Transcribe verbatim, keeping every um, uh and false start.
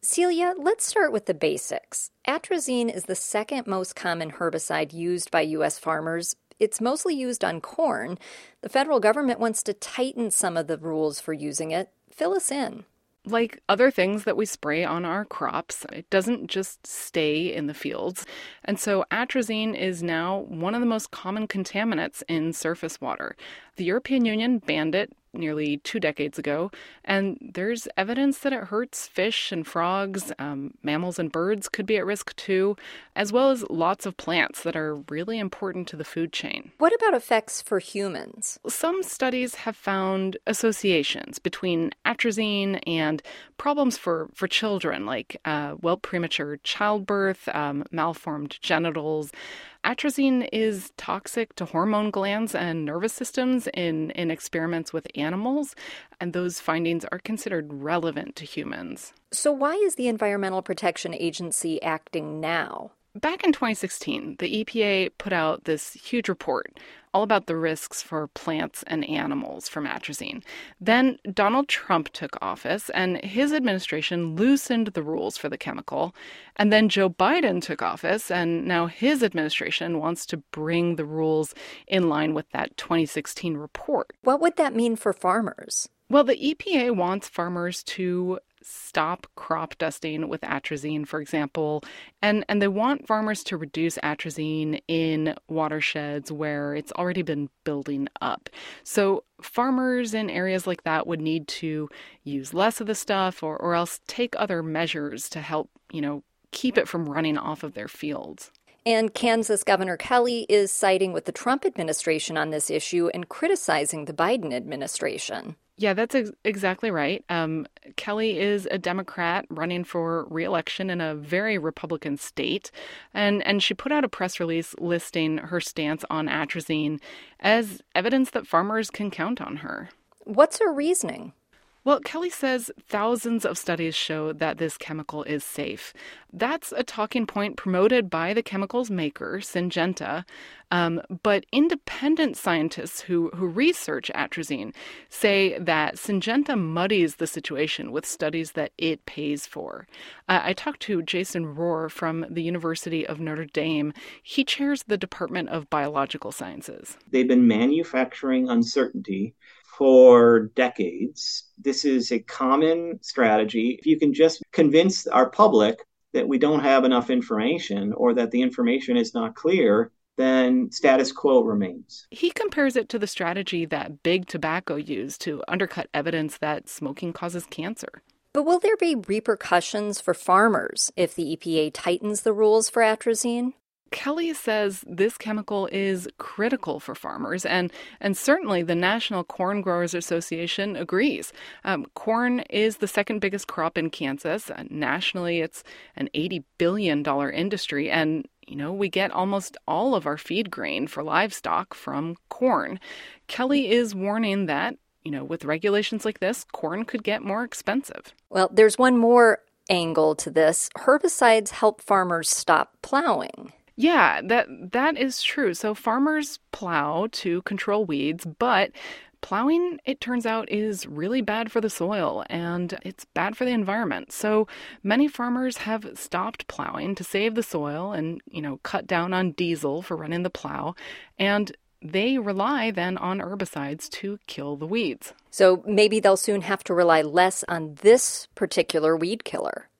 Celia, let's start with the basics. Atrazine is the second most common herbicide used by U S farmers. It's mostly used on corn. The federal government wants to tighten some of the rules for using it. Fill us in. Like other things that we spray on our crops, it doesn't just stay in the fields. And so atrazine is now one of the most common contaminants in surface water. The European Union banned it nearly two decades ago, and there's evidence that it hurts fish and frogs. Um, mammals and birds could be at risk too, as well as lots of plants that are really important to the food chain. What about effects for humans? Some studies have found associations between atrazine and problems for, for children, like, uh, well, premature childbirth, um, malformed genitals. Atrazine is toxic to hormone glands and nervous systems in, in experiments with animals, and those findings are considered relevant to humans. So why is the Environmental Protection Agency acting now? Back in twenty sixteen, the E P A put out this huge report all about the risks for plants and animals from atrazine. Then Donald Trump took office, and his administration loosened the rules for the chemical. And then Joe Biden took office, and now his administration wants to bring the rules in line with that twenty sixteen report. What would that mean for farmers? Well, the E P A wants farmers to stop crop dusting with atrazine, for example, and, and they want farmers to reduce atrazine in watersheds where it's already been building up. So farmers in areas like that would need to use less of the stuff or, or else take other measures to help, you know, keep it from running off of their fields. And Kansas Governor Kelly is siding with the Trump administration on this issue and criticizing the Biden administration. Yeah, that's ex- exactly right. Um, Kelly is a Democrat running for re-election in a very Republican state, and, and she put out a press release listing her stance on atrazine as evidence that farmers can count on her. What's her reasoning? Well, Kelly says thousands of studies show that this chemical is safe. That's a talking point promoted by the chemical's maker, Syngenta. Um, but independent scientists who, who research atrazine say that Syngenta muddies the situation with studies that it pays for. Uh, I talked to Jason Rohr from the University of Notre Dame. He chairs the Department of Biological Sciences. They've been manufacturing uncertainty for decades. This is a common strategy. If you can just convince our public that we don't have enough information or that the information is not clear, then status quo remains. He compares it to the strategy that big tobacco used to undercut evidence that smoking causes cancer. But will there be repercussions for farmers if the E P A tightens the rules for atrazine? Kelly says this chemical is critical for farmers, and, and certainly the National Corn Growers Association agrees. Um, corn is the second biggest crop in Kansas. Uh, nationally, it's an eighty billion dollars industry, and you know, we get almost all of our feed grain for livestock from corn. Kelly is warning that, you know, with regulations like this, corn could get more expensive. Well, there's one more angle to this. Herbicides help farmers stop plowing. Yeah, that that is true. So farmers plow to control weeds, but plowing, it turns out, is really bad for the soil and it's bad for the environment. So many farmers have stopped plowing to save the soil and, you know, cut down on diesel for running the plow. And they rely then on herbicides to kill the weeds. So maybe they'll soon have to rely less on this particular weed killer.